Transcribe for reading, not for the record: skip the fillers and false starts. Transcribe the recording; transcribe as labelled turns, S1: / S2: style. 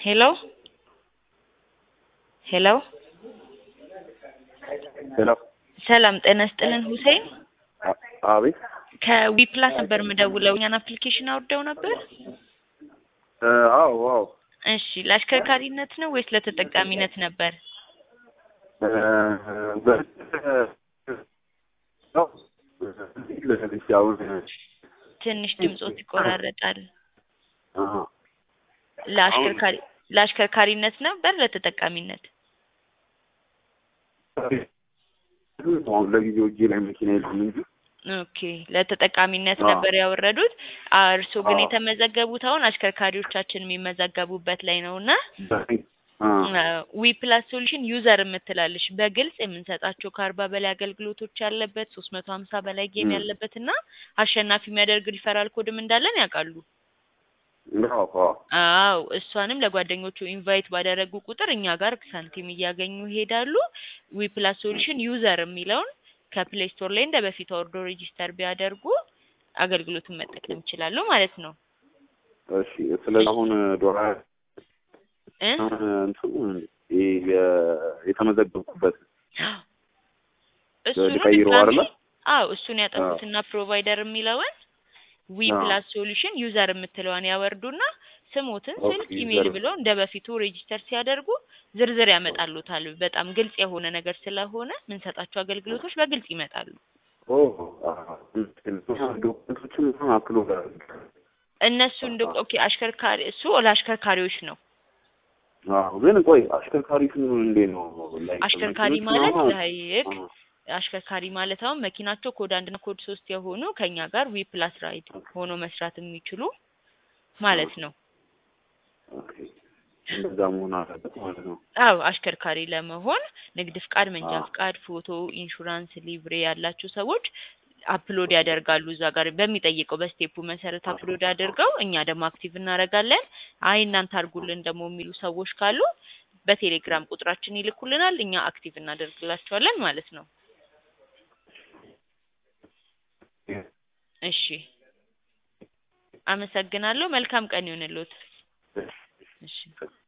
S1: ሄሎ ሄሎ
S2: ሄሎ
S1: ሰላም ጤና ይስጥልን ሁሴን
S2: አቤት
S1: ከዊፕላስ ነበር የምደውለው እኛን አፕሊኬሽን አውርደው ነበር
S2: አዎ አዎ
S1: እሺ ለአሽከርካሪነት ነው ወይስ ለተጠቃሚነት ነበር ትንሽ ድምጾት ይቆራረጣል ለአሽከርካሪነት ነበር ለተጠቃሚነት
S2: ለጊዜው እጄ ላይ መኪና የለም እንጂ
S1: ኦኬ ለተጠቃሚነት ነበር ያወረዱት እርሱ ግን የተመዘገቡት አሁን አሽከርካሪዎቻችን የሚመዘገቡበት ላይ ነውና ዊፕላስ ሶሉሽን ዩዘር የምትላለሽ በግልጽ የምንሰጣቸው ከ40 በላይ አገልግሎቶች ያለበት 350 በላይ ጌም ያለበትና አሸናፊ የሚያደርግ ሪፈራል ኮድም እንዳለን ያውቃሉ አዎ እሷንም ለጓደኞቹ ኢንቫይት ባደረጉ ቁጥር እኛ ጋር ሳንቲም እያገኙ ይሄዳሉ ዊፕላስ ሶሉሽን ዩዘር የሚለውን ከፕሌይ ስቶር ላይ እንደበፊት ኦርዶ ሬጂስተር ቢያደርጉ አገልግሎቱን መጠቀም ይችላሉ ማለት ነው
S2: እሺ ስለዚህ አሁን ዶራ የተመዘገብኩበት
S1: እሱ ነው አዎ እሱን ያጠፉትና ፕሮቫይደር የሚለውን ዊፕላስ ሶሉሽን ዩዘር የምትለዋን ያወርዱና ስሞትን ስልክ ኢሜል ብሎ እንደበፊቱ ሬጂስተር ሲያደርጉ ዝርዝር ያመጣሉታል በጣም ግልጽ የሆነ ነገር ስለሆነ ምን ሰጣቸው አገልግሎቶች በግልጽ ይመጣሉ እነሱ ኦኬ አሽከርካሪ እሱ ለአሽከርካሪዎች ነው
S2: አዎ ግን ቆይ አሽከርካሪ እንዴ ነው
S1: አሽከርካሪ ማለት ላይክ አሽከርካሪ ማለት አሁን መኪናቸው ኮድ 1 እና ኮድ 3 የሆኑ ከኛ ጋር ዊፕላስ ራይድ ሆኖ መስራት የሚችሉ ማለት ነው
S2: ኦኬ እንደዛ መሆን አለበት ማለት ነው
S1: አዎ አሽከርካሪ ለመሆን ንግድ ፍቃድ መንጃ ፍቃድ ፎቶ ኢንሹራንስ ሊብሬ ያላችሁ ሰዎች አፕሎድ ያደርጋሉ እዛ ጋር በሚጠይቀው በስቴፑ መሰረት አፕሎድ አድርገው እኛ ደግሞ አክቲቭ እናደርጋለን አይ እናንተ አድርጉልን ደግሞ የሚሉ ሰዎች ካሉ በቴሌግራም ቁጥራችን ይልኩልናል እኛ አክቲቭ እናደርግላቸዋለን ማለት ነው እሺ አመሰግናለሁ መልካም ቀን ይሁንልዎት እሺ